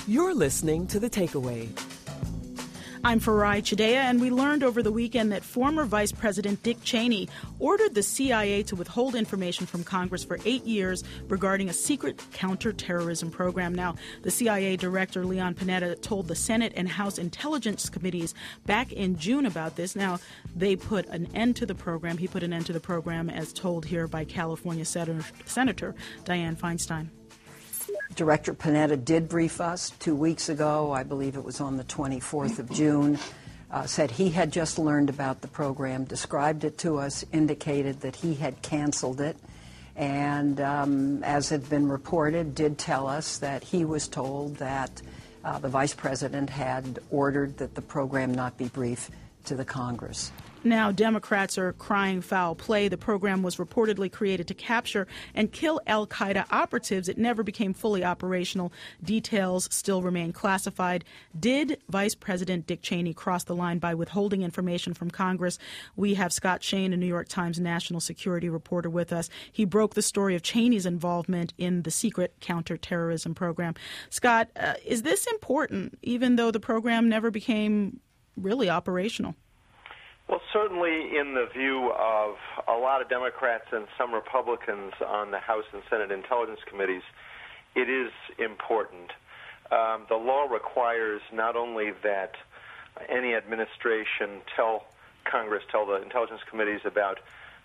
You're listening to The Takeaway. I'm Farai Chideya, and we learned over the weekend that former Vice President Dick Cheney ordered the CIA to withhold information from Congress for 8 years regarding a secret counterterrorism program. Now, the CIA Director Leon Panetta told the Senate and House Intelligence Committees back in June about this. Now, they put an end to the program. He put an end to the program, as told here by California Senator Dianne Feinstein. Director Panetta did brief us 2 weeks ago. I believe it was on the 24th of June. Said he had just learned about the program, described it to us, indicated that he had canceled it, and as had been reported, did tell us that he was told that the Vice President had ordered that the program not be briefed to the Congress. Now, Democrats are crying foul play. The program was reportedly created to capture and kill al-Qaeda operatives. It never became fully operational. Details still remain classified. Did Vice President Dick Cheney cross the line by withholding information from Congress? We have Scott Shane, a New York Times national security reporter, with us. He broke the story of Cheney's involvement in the secret counterterrorism program. Scott, is this important, even though the program never became really operational? Well, certainly in the view of a lot of Democrats and some Republicans on the House and Senate Intelligence Committees, it is important. The law requires not only that any administration tell Congress, tell the intelligence committees about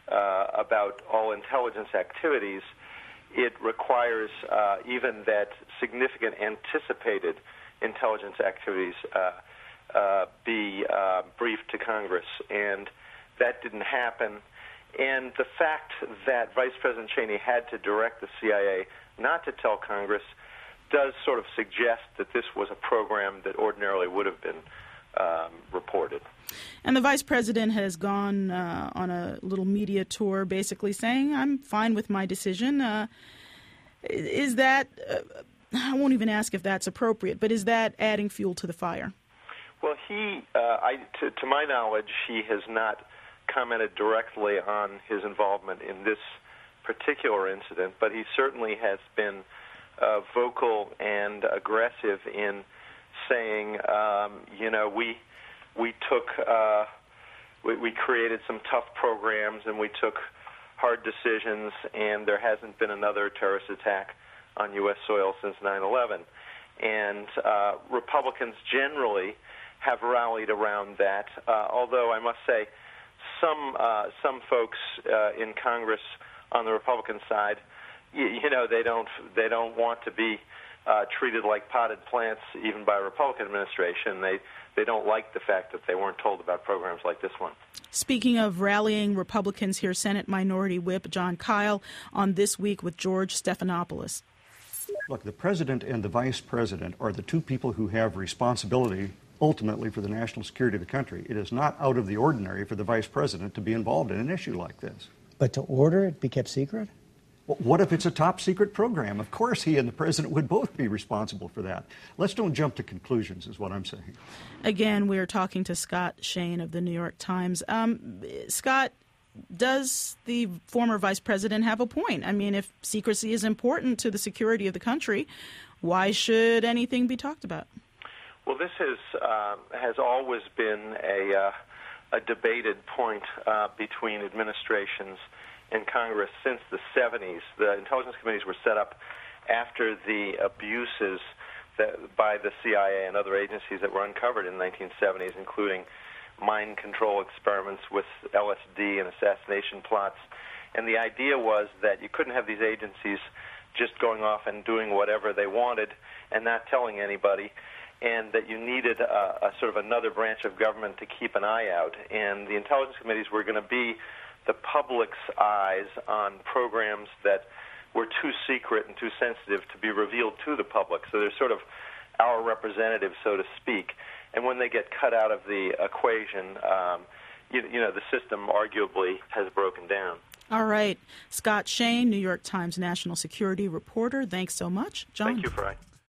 all intelligence activities, it requires even that significant anticipated intelligence activities be briefed to Congress, and that didn't happen. And the fact that Vice President Cheney had to direct the CIA not to tell Congress does sort of suggest that this was a program that ordinarily would have been reported. And the Vice President has gone on a little media tour basically saying, I'm fine with my decision. Is that, I won't even ask if that's appropriate, but is that adding fuel to the fire? Well, to my knowledge, he has not commented directly on his involvement in this particular incident, but he certainly has been vocal and aggressive in saying, we created some tough programs and we took hard decisions, and there hasn't been another terrorist attack on U.S. soil since 9/11. And Republicans generally have rallied around that, although I must say some folks in Congress on the Republican side, they don't want to be treated like potted plants even by a Republican administration. They don't like the fact that they weren't told about programs like this one. Speaking of rallying Republicans, here Senate Minority Whip Jon Kyl on This Week with George Stephanopoulos. Look, the president and the vice president are the two people who have responsibility ultimately for the national security of the country. It is not out of the ordinary for the vice president to be involved in an issue like this. But to order it be kept secret? Well, what if it's a top secret program? Of course he and the president would both be responsible for that. Let's don't jump to conclusions is what I'm saying. Again, we are talking to Scott Shane of the New York Times. Scott, does the former vice president have a point? I mean, if secrecy is important to the security of the country, why should anything be talked about? Well, this has always been a debated point between administrations and Congress since the 70s. The intelligence committees were set up after the abuses by the CIA and other agencies that were uncovered in the 1970s, including mind control experiments with LSD and assassination plots. And the idea was that you couldn't have these agencies just going off and doing whatever they wanted and not telling anybody, and that you needed a sort of another branch of government to keep an eye out. And the intelligence committees were going to be the public's eyes on programs that were too secret and too sensitive to be revealed to the public. So they're sort of our representatives, so to speak. And when they get cut out of the equation, the system arguably has broken down. All right. Scott Shane, New York Times national security reporter. Thanks so much, John. Thank you, Fry.